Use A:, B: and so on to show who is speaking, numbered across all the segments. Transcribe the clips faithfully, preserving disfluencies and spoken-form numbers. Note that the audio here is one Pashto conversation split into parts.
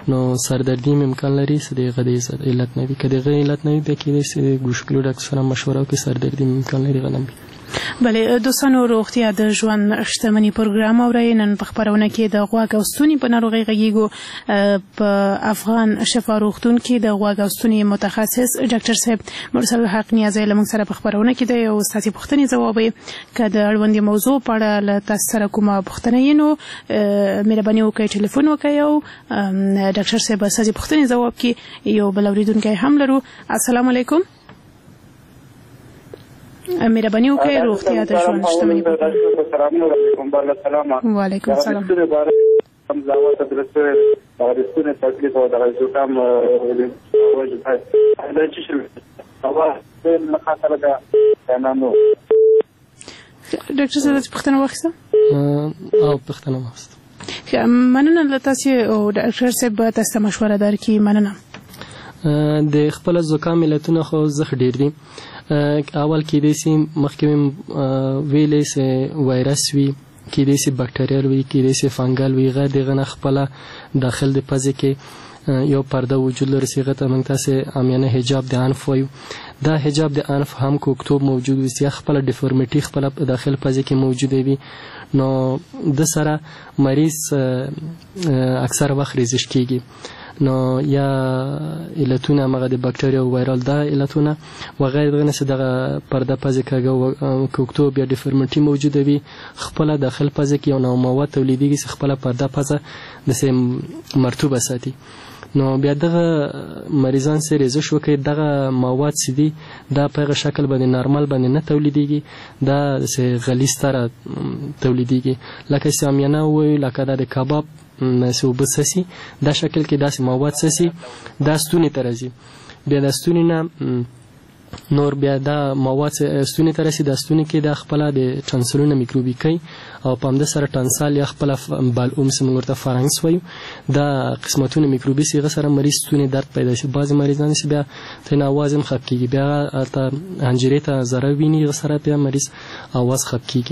A: نو سردردي هم امکان لري چې د هغه د علت نه وي. که د هغه علت نه وي بیا کېدای شي د ګوشکلو ډاکټر سره مشوره وکړي، سردردي هم امکان لري هغه نه وي.
B: بله دوستانو، روغتیا د ژوند شتمني پروګرام اورئ. نن په خپرونه کې د غوږ او ستوني په ناروغۍ غږیږو. په افغان شفا روغتون کې د غوږ او ستوني متخصص ډاکټر صاحب مرسل حق نیازی له موږ سره په خپرونه کې دی او ستاسې پوښتنې ځوابوي. که د اړوندې موضوع په اړه له تاسو سره کومه پوښتنه وي نو مهرباني وکړئ ټلیفون وکړئ او ډاکټر صاحب به ستاسې پوښتنې ځواب کړي. یو بل اورېدونکی هم لرو. السلام علیکم. مهرباني وکړئ روغتیا د ژوند شتمني پروګرام. وعلیکم السلام.
C: همزاوات درسته درسونه تکلیف او د زکام وجه دا چې شل او د خاطر دا نامو
B: ډاکټر صاحب پوښتنه واخیسته
A: او پوښتنه واخیسته.
B: مننه له تاسو او ډاکټر صاحب تاسو مشوره درکړي. مننه.
A: د خپل زکام علتونه خو زخ ډیر دي. اول کې د سیم مخکې ویلې سه وایرس وي، کې د سي بکټریال وي، کې د سي فنګل وي. غیر دغه نه خپل داخل د پزې کې یو پرده وجود لري چې غته موږ تاسو امیانه حجاب د انف وایو. دا حجاب د انف هم کوکتوب موجود وي چې خپل ډیفورمیټي خپل داخل پزې کې موجود وي. نو د سره مریض اکثر وخت ریزش کیږي. نو یا علتونه مغه د بکټریا او وایرال دا علتونه و غیر دغه نه دغه پرده پزې کېږي کوکتوب یا ډیفورمیټي موجوده وي. خپل داخل پزې کې یو نو مواد تولیدېږي چې خپل پرده پزه د سیم مرطوبه ساتي. نو بیا دغه مریضان سره ریزش وکړي، دغه مواد سدي دا په هغه شکل باندې نارمل باندې نه تولیدېږي، دا سه غلیظ تر تولیدېږي. لکه سامیانه وي، لکه د کباب نسو بسسي دا شکل کې داسې مواد سسي دا ستوني ترازي. بیا د ستوني نه نور بیا دا مواد ستوني ترسي. د ستوني کې د خپل د ټانسلونه میکروبیکي او په همد سره ټانسال یا خپل بالعوم سم ورته فرانس وایو. دا قسمتونه میکروبي سیغه سره مریض ستوني درد پیدا شي. بعض مریضان چې بیا تنه आवाज هم خپ کیږي، بیا ته انجری ته ضرر ویني سره بیا مریض आवाज خپ کیږي.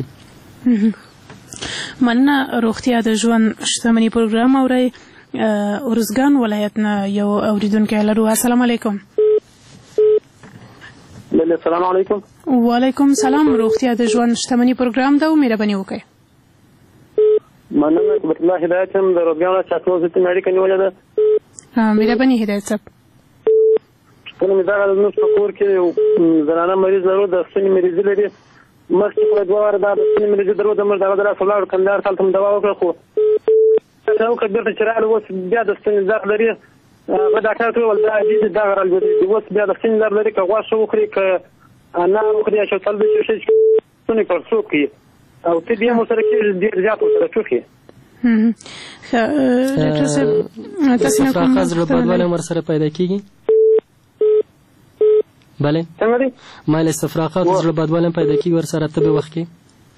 B: مننه. روغتیا د ژوند شتمني پروګرام اورئ. ارزګان ولایت نه یو اوریدونکی لرو. السلام علیکم.
C: السلام علیکم.
B: وعلیکم السلام. روغتیا د ژوند شتمني پروګرام دا مهرباني وکړئ.
C: مننه. عبد الله هدایت هم د روغتیا چاټو زته مېډیکل نیولې ده.
B: مهرباني هدایت صاحب.
C: په نوم دا نو څکور کې زنانه مریض لرو، د ستوني مریض لري. مخکې په دوه واره دا د ستوني مریض درو د مردا بدلا سولار کندهار تل تم دوا وکړه، خو نو کډر ته چرال اوس بیا د ستوني درد لري. په ډاکټر ته ول دا دې دا غرال دی اوس بیا د ستوني درد لري. که غواړې وکړي که انا وکړي چې تل به شي ستوني پر څوک او ته بیا مو سره کې ډیر زیات سره چوخي.
B: هم ډاکټر صاحب تاسو نه کوم
A: خاص رباطواله مر سره پیدا کیږي؟ بله
C: څنګه دي
A: مال استفراغات زړه بدواله پیدا کیږي ور سره ته به وخت کې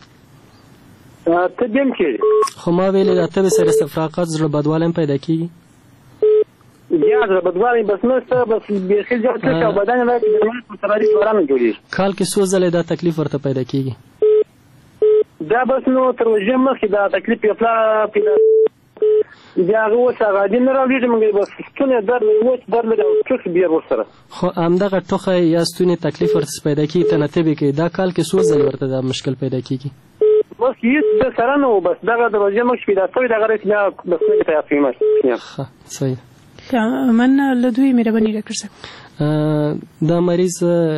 C: ته دیم کې
A: خو ما ویل ته سره استفراغات زړه بدواله پیدا کیږي.
C: یا زړه بدواله بس نه څه بس به خل جوړ څه او بدن نه کې د سراري ورانه جوړي.
A: کال کې څو ځله دا تکلیف ورته پیدا کیږي؟
C: دا بس نو تر وجه مخکې دا تکلیف یې پلا پیدا بیا هغه اوس هغه دین نه راوړي چې موږ بس ستونی درد اوس درد لري او ټوخ بیا ورسره
A: خو همدغه ټوخه یا ستونی تکلیف ورته پیدا کیږي تنتبه کوي. دا کال کې څو ځله ورته دا مشکل پیدا کیږي؟
C: بس هیڅ د سره نه بس دغه د وجه مخکې پیدا شوی دغه رسې بیا بس نه پیدا کیږي.
A: ښه صحیح.
B: من له دوی مهرباني ډاکټر صاحب
A: دا مریض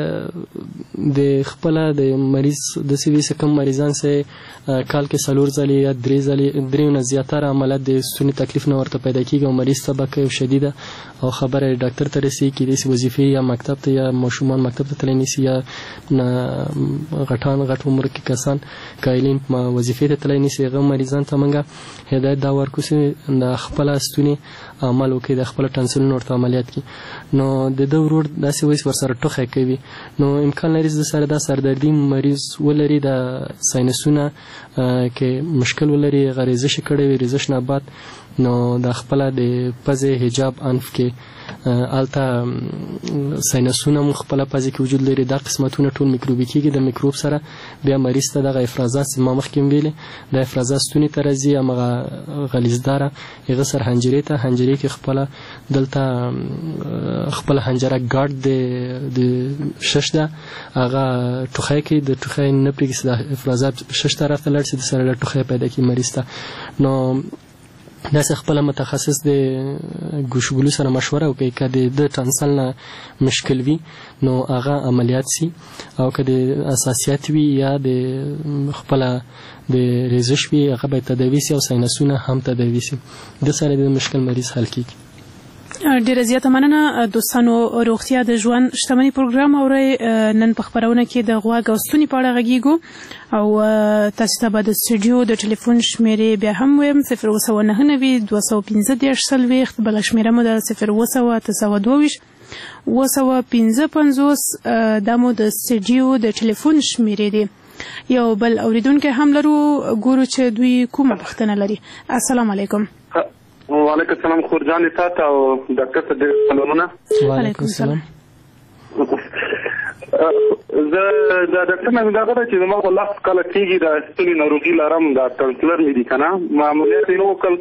A: د خپل د مریض د سوي کم مریضان سه کال کې سلور ځلې یا درې ځلې درې نه زیاتره عملیات د ستوني تکلیف نه ورته پیدا کیږي او مریض طبقه شدیده او خبره ډاکټر ته رسي کې د وظیفې یا مکتب ته یا ماشومان مکتب ته تللی نسی یا غټان غټ عمر کې کسان کایلین ما وظیفې ته تللی نسی. هغه مریضان ته موږ هدایت دا ورکو چې د خپل ستوني عمل وکړي، د خپل ټانسلونو ورته عملیات کړي. نو د دوه ورور داسې وایي ورسره ټوخی کوي نو امکان لري د سره دا سردردي مریض ولري، د ساینسونه کې مشکل ولري، غریزش کړي وي، ریزش نه بعد نو د خپل د پزې حجاب انف کې الته ساینسونه مو خپل پزې کې وجود لري. دا قسمتونه ټول میکروبي کېږي. د میکروب سره بیا مریض ته دغه افرازات ما مخکې ویلې د افرازات ستوني ته راځي، همغه غلیظداره هغه سر حنجرې ته حنجرې کې خپل دلته خپل حنجره ګارد د شش ده هغه ټوخی کې د ټوخی نه پرېږدي د افرازات شش طرف ته لاړ شي د سره ټوخی پیدا کوي مریض ته. نو داسې خپل متخصص د ګوشګلو سره مشوره وکړي که د ټانسل نه مشکل وي نو هغه عملیات سي، او که د اساسیات وي یا د خپل د ریزش وي هغه باید تداوي سي او ساینسونه هم تداوي سي. د سره د مشکل مریض حل کیږي.
B: ډیره زیاته مننه دوستانو. روغتیا د ژوند شتمني پروګرام اورئ. نن په خپرونه کې د غوږ او ستوني په اړه غږیږو او تاسو ته به د سټوډیو د ټلیفون شمیرې بیا هم ویم صفر اووه سوه نهه نوي دوه سوه پنځه دېرش څلوېښت، بله شمیره مو د صفر اووه سوه اته سوه دوه ویشت اووه سوه پنځه پنځوس. دا مو د سټوډیو د ټلیفون شمیرې دي. یو بل اوریدونکی هم لرو، ګورو چې دوی کومه پوښتنه لري. السلام علیکم.
D: وعلیکم السلام خورجان تاسو او ډاکټر ته ډېر سلامونه.
A: وعلیکم السلام.
D: زه د ډاکټر نه دا غواړم چې زما په لاس کله کېږي د ستوني ناروغي لرم، دا ټانسلر مې دي که نه، عملیات یې نه وکړل.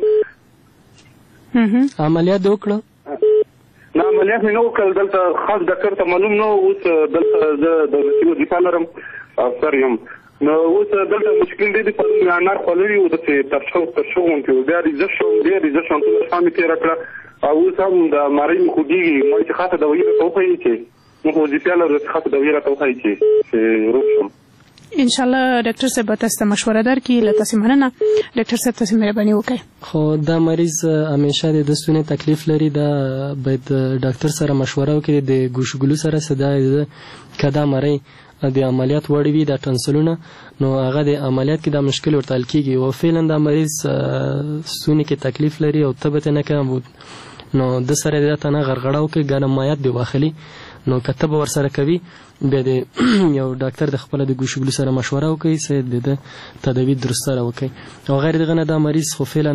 A: عملیات دې وکړه؟
D: نه عملیات مې نه وکړل، دلته خاص ډاکټر ته معلوم نه و. اوس دلته زه د روسي وظیفه لرم افسر یم، نو اوس دلته مشکل دی په مې انار خوړلي و داسې تر شو تر شو غوندې و، بیا ریزه شوم بیا ریزه شوم ټوله شپه مې تېره کړه او اوس هم د مرۍ مې خوږېږي. ما چې خاصه دوایي راته وښیي چې موږ وظیفه لرو چې خاصه دوایي راته وښیي چې چې روغ شم. انشاءالله
B: ډاکټر صاحب به تاسو ته مشوره درکړي. له تاسې مننه ډاکټر صاحب، تاسې مهرباني وکړئ.
A: خو دا مریض همیشه د ستوني تکلیف لري، دا باید ډاکټر سره مشوره وکړي د ګوشګلو سره چې دا که دا مرۍ د عملیات وړ وي د ټانسلونه نو هغه د عملیات کې دا مشکل ورته حل کېږي. او فعلا دا مریض ستوني کې تکلیف لري او تبه ته نه کم نو د سره د تنه غرغړه وکړي ګرم مایات دی واخلي، نو که تبه ورسره کوي بیا د یو ډاکټر د خپل د ګوشګلو سره مشوره وکړي چې د تداوی درست سره وکړي. او غیر دغه نه دا مریض خو فعلا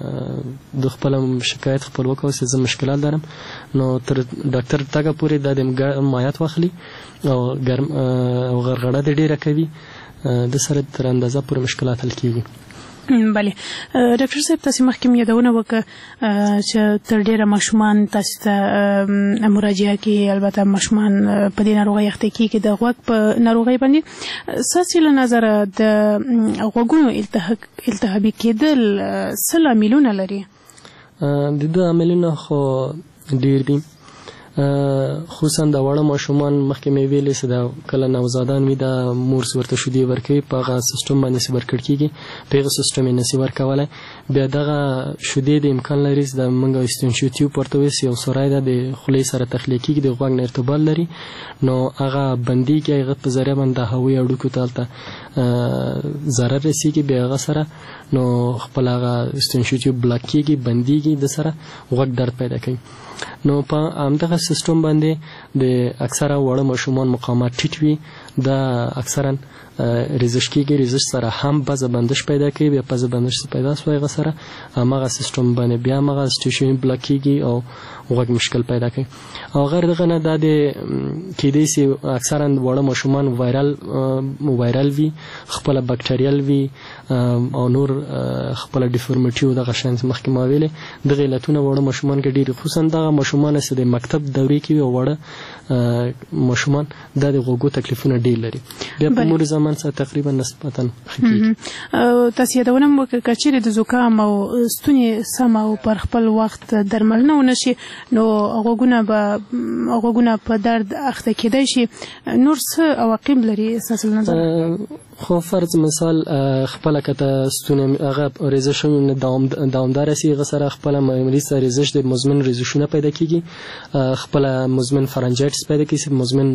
A: د خپل شکایت خپل وکړي چې زه مشکلات لرم، نو تر ډاکټر تګه پورې د مایات واخلي او ګرم او غرغړه د ډیره کوي، د سره تر اندازه پورې مشکلات حل کیږي.
B: بله ډاکټر صاحب، تاسو مخکې یادونه وکړه چې تر ډیره ماشومان تاسو ته مراجعه کوي، البته ماشومان په دې ناروغۍ اخته کیږي د غوږ په ناروغۍ باندې. ستاسو له نظره د غوږونو التهابي کېدل څه لاملونه لري؟
A: د دې عاملونه خو ډیر دي، خصوصا د واړه ماشومان مخکې مې ویلې چې دا کله نوزادان وي د مور ورته شیدې ورکوي، په هغه سیستم باندې چې ورکړل کېږي په هغه سیستم یې نشي ورکولی. بیا دغه شیدې د امکان لري چې د موږ استنشو تیوب ورته وایي یو سوری ده د خولې سره تخلیه کېږي، د غوږ نه ارتباط لري، نو هغه بندېږي، هغه په ذریعه باندې د هوایي اړیکو ته هلته ضرر رسېږي، بیا هغه سره نو خپل هغه استنشو تیوب بلاک کېږي، بندېږي، د سره غوږ درد پیدا کوي. نو په همدغه سیستم باندې د اکثره واړه ماشومان مقاومت ټیټ وي، دا اکثرا ریزش کېږي، ریزش سره هم پزه بندش پیدا کوي، بیا پزه بندش پیدا شوی هغه سره همغه سیستم باندې بیا همغه سټیشن بلاک کېږي او غوږ مشکل پیدا کوي. او غیر دغه نه دا د کېدای شي اکثرا واړه ماشومان وایرل وایرل وي، خپل بکټریال وي او نور خپل ډیفورمیټي او دغه شان مخکې ما ویلې دغه علتونه واړه ماشومان کې ډېر، خصوصا دغه ماشومان چې د مکتب دورې کې وي او واړه ماشومان دا د غوږو تکلیفونه ډېر لري، بیا په مور زمان سره تقریبا نسبتا ښه کېږي.
B: تاسو یادونه مو وکړه که چیرې د زکام او ستوني سم او پر خپل وخت درملنه ونه شي نو غوږونه به غوږونه په درد اخته کېدای شي، نور څه عواقب لري ستاسو له نظره؟
A: خو فرض مثال خپل کته ستوني هغه ریزشونه دوامدار شي، هغه سره خپل مریض ته ریزش د مزمن ریزشونه پیدا کیږي، خپل مزمن فرنجایتس پیدا کیږي،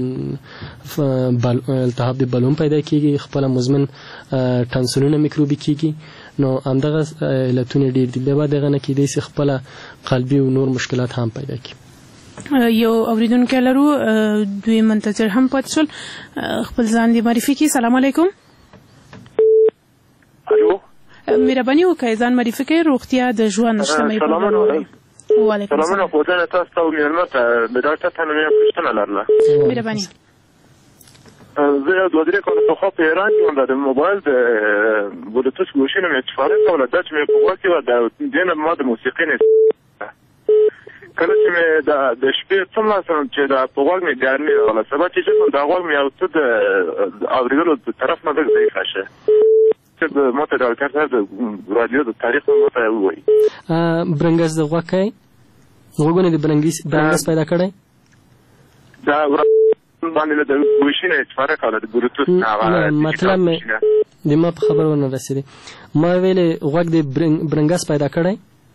A: مزمن التهاب د بلوم پیدا کیږي، خپل مزمن ټانسلونه میکروبي کیږي، نو همدغه علتونه ډیر دي. بیا دغه نه کېدای شي خپل قلبي او نور مشکلات هم پیدا کړي.
B: یو اوریدونکی لرو، دوی منتظر هم پاتې شول، خپل ځان دې معرفي کړي. سلام علیکم.
D: الو
B: مهرباني وکړئ ځان معرفي کړئ روغتیا د ژوند شتمنۍ پروګرام اورئ. وعلیکم السلام.
E: سلامونه خو ځان تاسو ته مېلمه ته د ډاکټر ته مې پوښتنه لرله.
B: مهرباني.
E: زه یو دوه درې کاله پخوا په ایران کې وم، د موبایل د بلوتوث ګوشي نه مې استفاده کوله، دا چې مې په غوږ کې وه د دې نه ما د موسیقي نه کله چې مې د شپې څومره سم چې د په غوږ مې ګرمي راغله، سبا چې شم د غوږ مې یو څه د اورېدلو د طرف نه لږ ضعیفه شه. ما ته ډاکټر صاحب د راډیو د تاریخ نه ما ته ووایي.
A: برنګس د غوږ کوي؟ غوږونه د برنګس پیدا کړی؟
E: دا باندې د ګوشي نه استفاده کوله، د بلوتوث نه.
A: مطلب مې د ما په خبره ونه رسېدې. ما ویلې غوږ د برنګس پیدا کړی؟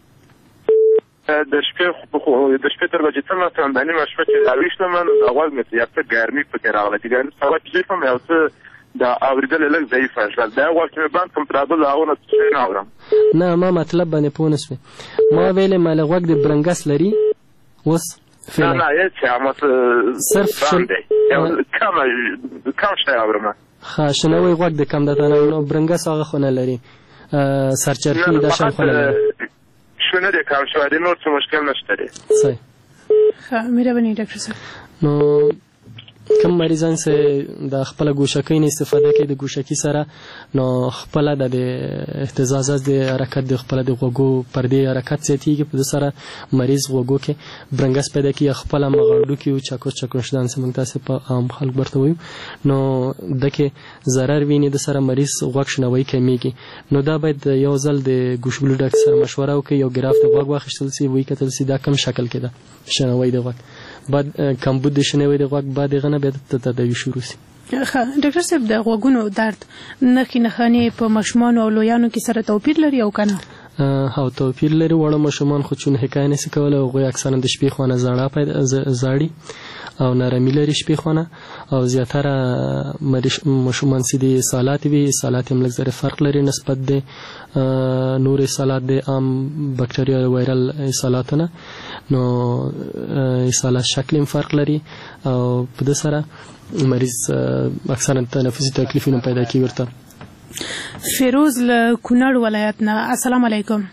E: د شپې د شپې تر بجې څه مثلا د نیمه شپه چې راویښتم نو د غوږ مې یو څه ګرمي پکې راغله، چې ګرمي سبا چې شم یو څه د اورېدل لږ ضعیفه شول. دا غوږ چې مې بند کړم تر هغه هغونه څه نه اورم.
A: نه ما مطلب باندې پوه نه شوې. ما ویلې ما له غوږ د برنګس لري اوس
E: نه نه هېڅ هغه
A: صرف
E: کم کم شی اورم.
A: ښه شنوی غوږ د کم دته نو برنګس هغه خو نه لري، سرچرخي دا شان خو نه لري.
E: شونه دې کم شوی دی، نور څه مشکل نشته دی.
A: صحیح.
B: ښه مهرباني ډاکټر صاحب.
A: نو کم مریضان چې د خپل ګوشکۍ نه استفاده کوي د ګوشکۍ سره، نو خپل د اهتزازات د حرکت د خپل د غوږو پردې حرکت زیاتېږي، په دې سره مریض غوږو کې برنګس پیدا کوي، خپل مغړډو کې چاکو چاکوشدان چې موږ تاسو په عام خلک ورته وایو، نو دکې ضرر ویني د سره مریض غوږ شنوي کمیږي. نو دا باید یو ځل د ګوشبلو ډاکټر سره مشوره وکړي، یو ګراف د غوږ واخیستل شي، وایي کتل شي دا کم شکل کې ده شنوي د غوږ، بعد کمبود د شنوي د غوږ بعد غنه بیا د تداوي شروع شي.
B: ښه ډاکټر صاحب د غوږونو درد نښې نښانې په ماشومانو او لویانو کې سره توپیر لري او که نه؟
A: او توپیر لري. وړه ماشومان خو چون حکایه نشي کولی، هغوی اکثرا د شپې خوا نه زاړه او نرمي لري شپې خوا نه، او زیاتره ماشومان چې د سالات وي، سالات هم لږ ذره فرق لري نسبت د نور سالات د عام بکټریا وایرل سالاتو نه، نو سالات شکل هم فرق لري، او په دې سره مریض اکثرا تنفسي تکلیفونه پیدا کوي ورته.
B: فیروز له کونړ ولایت نه، السلام علیکم.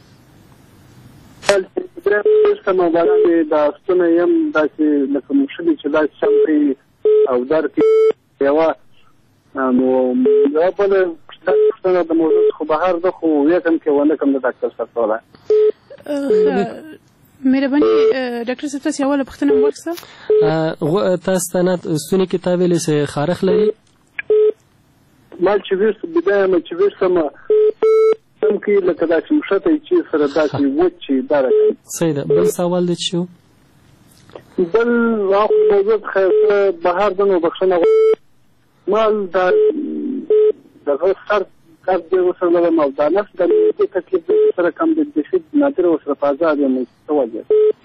C: سم باندې دا ستنه يم داسې لکه مشکل چې دا شمپي او درک یو نو یو بل ستنه د موضوع خو بهر د خو یکم کې ونه کوم د ډاکټر سره ولا
B: مهرباني ډاکټر صاحب تاسو اوله پښتنه وکړه.
A: تاسو ته ستوني کتاب لسه خارخ لري
C: ما چې وس بدايه ما چې وسم سم کې لکه دا چې مشته چې سره دا چې وچی دارک.
A: صحیح ده. بل سوال دې شو
C: بل واخ موضوع خاصه بهر دنو بخښنه مال دا دغه سر کار دی وسره له مو دا نفس د تکلیف سره کم د دشید نادر وسره فازاد یم توجه.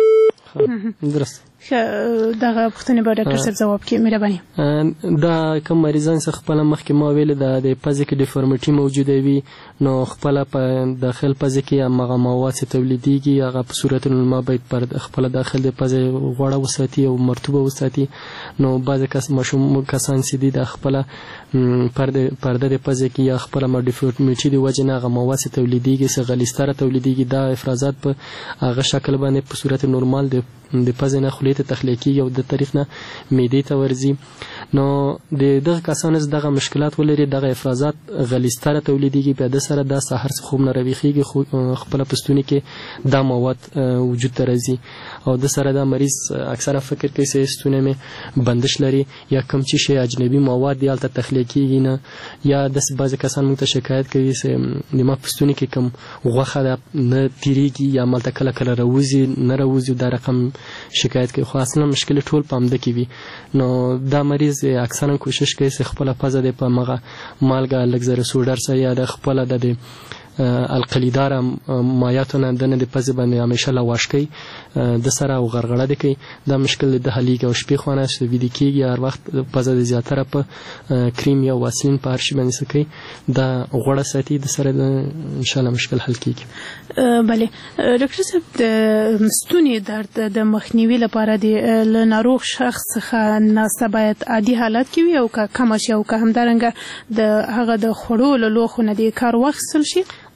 A: درست.
B: دغه پښتنه به ډاکټر صاحب جواب کوي مهرباني.
A: دا کوم مریضان څخه خپل مخکې ما ویل د پزې کې ډیفورمیټي موجوده وي، نو خپل په داخل پزې کې هغه مواد چې تولیدېږي هغه په صورت الما باید پر خپل داخل د پزې غوړه وساتي او مرطوبه وساتي. نو بعض کس مشوم کسان چې دي د خپل پرده پرده د پزې کې یا خپل ما ډیفورمیټي د وجه نه هغه مواد چې تولیدېږي چې غلیظتره تولیدېږي، دا افرازات په هغه شکل باندې په صورت نورمال د د پزې نه خولې ته تخلیقي او د طریق نه معدې ته ورځي. نو د دغه کسانو دغه مشکلات ولري، دغه افرازات غلیظتره تولیدېږي، په د سره د سحر خوب نه راويخيږي، خپل پستونی کې دا مواد وجود ته راځي، او د سره د مریض اکثره فکر کوي چې ستونه مې بندش لري یا کوم چې شی اجنبي مواد دی الته تخلیقي نه، یا د بعض کسان موږ ته شکایت کوي چې د ما پستونی کې کوم غوخه نه تیریږي یا مالته کله کله راوځي نه راوځي، دا رقم شکایت کوي. خو اصلا مشکل ټول پامده کې وي. نو دا مریض اکثرا کوشش کوي چې خپل پزه د په مغه مالګه لږ زره سوډر سره یا د خپل د القلیدار مایاتونه د نه د پزې باندې همیشه لا واش کوي د سره او غرغړه دي کوي. دا مشکل د هلیګ او شپې خونه چې ویدي کېږي هر وخت پزه د زیاتره په کریم یا واسلین په هرشي باندې سکی دا غوړه ساتي، د سره ان شاء الله مشکل حل کیږي.
B: بله ډاکټر صاحب د ستوني درد د مخنیوي لپاره د ناروغ شخص څخه ناسته باید عادي حالت کې وي او که کم شي او که همدارنګه د هغه د خوړو له لوښو نه د کار واخیستل شي؟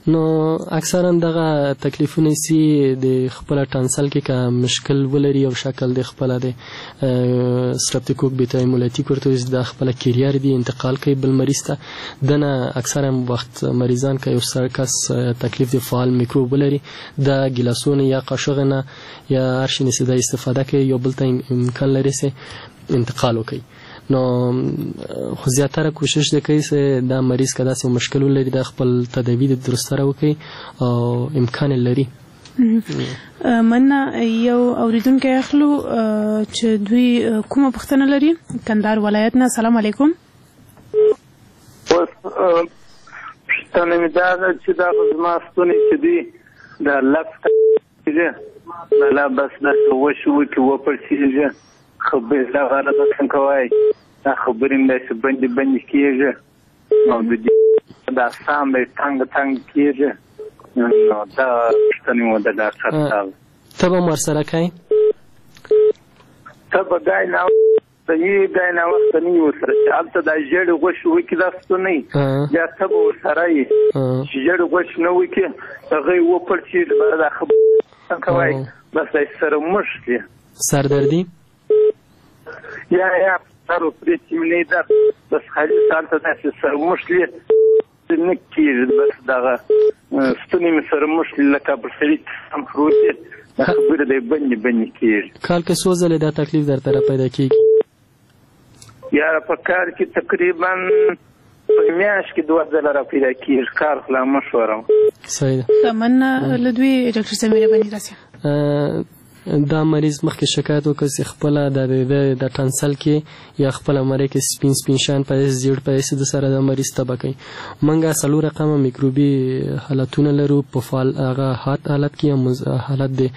A: نو اکثرا دغه تکلیفونه سي د خپل ټانسل کې کا مشکل ولري او شکل د خپل د سترپټوکوک بیتا هیمولیټیک ورته د خپل کیریار دی انتقال کوي بل مریض ته دنه اکثرا وخت مریضان کې یو سرکس تکلیف د فعال میکروب ولري د ګلاسونه یا قاشغنه یا هر شي نسي د استفاده کوي یو بل ته امکان لري سي انتقال وکړي نو خو زیاتره کوشش وکړي چې دا مریض کدا څه مشکل لري د خپل تداوی د درستره وکړي او امکان لري
B: مننه یو اوریدونکو اخلو چې دوی کومه پوښتنه لري کندهار ولایت نه سلام علیکم
C: پوښتنه مې دا ده چې دا زما ستونی چې دی د لفت دی لا بس دا وشو کې وپړسیږي خبر دا غلطه څنګه کوي دا خبرې مې چې باندې باندې کېږي او د دې دا سام به څنګه څنګه کېږي نو دا ستنې مو د ډاکټر صاحب
A: ته به مر سره کوي
C: ته به ګای نه د یې ګای نه وخت نه یو سره چې هلته دا ژېړ غوښ وکړي دا ستونی بیا ته به ورسره یې چې ژېړ غوښ نه وکړي هغه یې وپړسي دا خبرې څنګه کوي بس دا سره مشکل
A: سردردي
C: یا یا سره پرې چې مې دا بس خالي سالته داسې سره مشکل نه کېږي بس دغه ستونی مې سره مشکل لکه برسلي هم پروت دا خبره دی باندې باندې کېږي
A: کال کې څو ځلې دا تکلیف درته را پیدا کېږي
C: یا په کار کې تقریبا په میاشت کې دوه ځله را پیدا کېږي کار خو لا مشوره
A: صحیح ده
B: مننه له دوی ډاکټر صاحب مهرباني راسي
A: دا مریض مخکې شکایت وکړ چې خپل د د ټانسل کې یا خپل مری کې سپین سپین شان په زیړ په د سره د مریض تبه کوي منګه څلور رقمه میکروبي حالتونه لرو په فعال هغه حالت حالت کې حالت د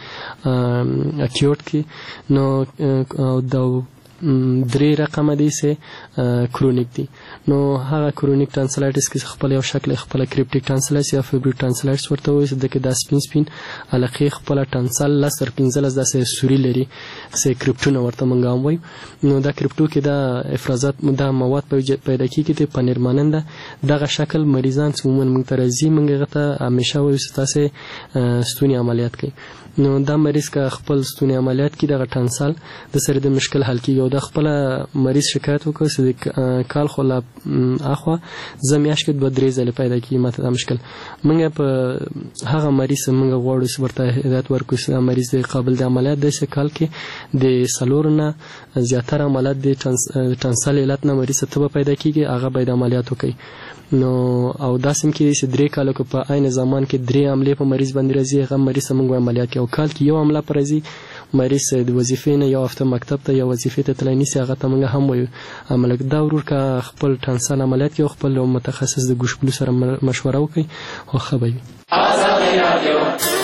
A: اکیوټ کې نو د درې رقمه دي سه کرونیک دي نو هغه کرونیک ټانسلایټس کې خپل یو شکل خپل کریپټیک ټانسلایټس یا فیبریک ټانسلایټس ورته وایي چې د سپین سپین علاقه خپل ټانسل لسر پنځلس داسې سوري لري سه کریپټونه ورته مونږ وایو نو دا کریپټو کې دا افرازات دا مواد پیدا کیږي په پنیر ماننده دغه شکل مریضان عموما موږ ته راځي موږ غته همیشه وایو چې تاسو ستونی عملیات کوي نو دا مریض کا خپل ستونی عملیات کې دغه ټانسل د سره د مشکل حل کیږي د خپل مریض شکایت وکړ چې کال خو لا اخوا زمیاش کې دوه درې ځله پیدا کیږي ماته دا مشکل موږ په هغه مریض موږ غواړو چې ورته هدایت ورکړو چې مریض د قابل د عملیات د کال کې د سلورنه زیاتره عملیات د ټانسل علت نه مریض ته پیدا کیږي هغه باید عملیات وکړي نو او داسم کې چې درې کالو کې په عین زمان کې درې عملیات په مریض باندې راځي هغه مریض موږ عملیات کوي او کال کې یو عمله پر راځي مریض د وظیفې نه یو هفته مکتب ته یا وظیفې ته تللی نسی هغه ته موږ هم وایو عملیات دا ورور کا خپل ټانسل عملیات کوي خپل متخصص د ګوشبلو سره مشوره وکړي خو ښه به وي